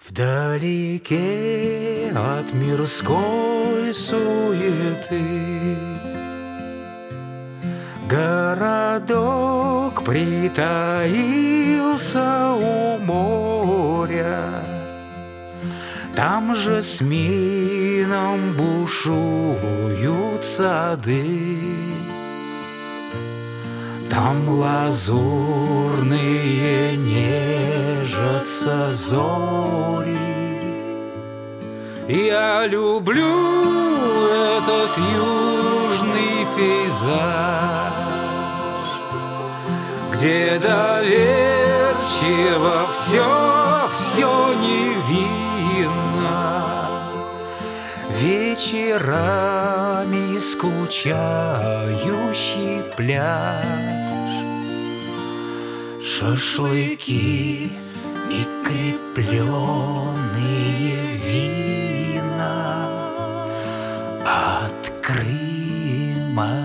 Вдалеке от мирской суеты городок притаился у моря. Там же с жасмином бушуют сады, там лазурные нежатся зори. Я люблю этот южный пейзаж, где доверчиво все невинно. Вечерами скучающий пляж, шашлыки и крепленные вина от Крыма.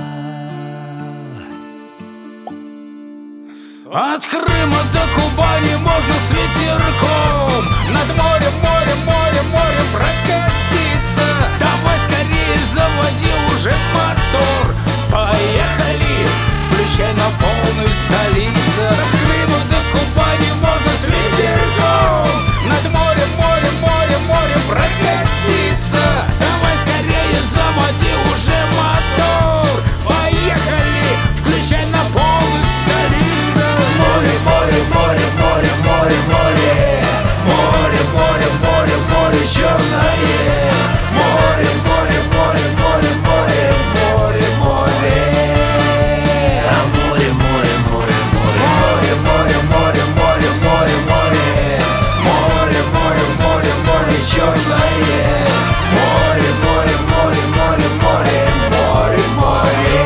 От Крыма до Кубани можно с ветерком над морем, морем, морем, морем прокатиться. Давай скорее заводи уже мотор, поехали, включай на полную столицу. От Крыма до Кубани можно с ветерком над морем, морем, морем, морем прокатиться. Давай скорее заводи уже мотор, поехали, включай на полную столицу. Море, море, море, море, море, море, море, море, море, море черное. Море, море, море, море, море, море, море. А море, море, море, море, море, море, море, море, море, море, море, море, море черное. Море, море, море, море, море, море, море.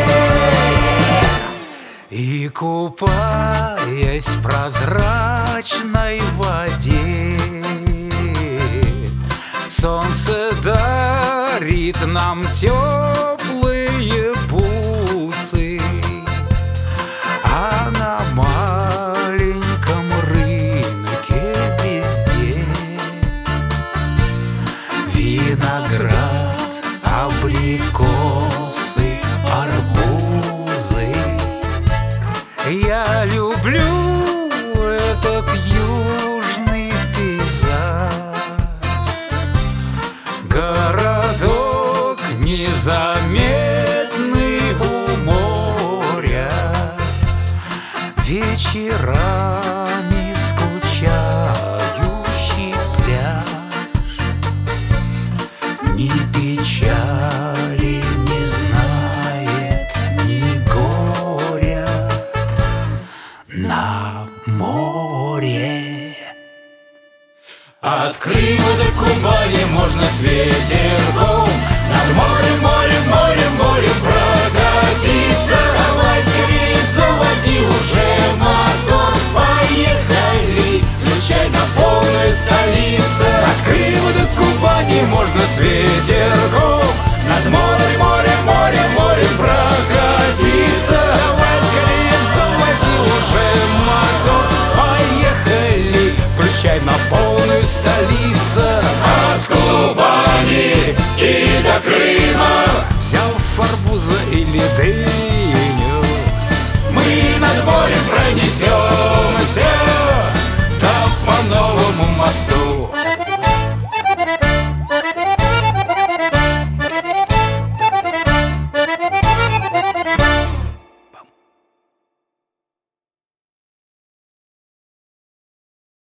И купаясь в прозрачной воде, солнце дарит нам теплые бусы, а на маленьком рынке везде виноград, абрикосы, арбузы. Я люблю этот южный пейзаж, городок незаметный у моря, вечерами скучающий пляж, ни печали не знает, ни горя на море. От Крыма до Кубани можно с ветерком над морем, морем, морем, морем прокатиться. Давай скорее заводи уже мотор, поехали, включай на полную столицу. От Крыма до Кубани можно с ветерком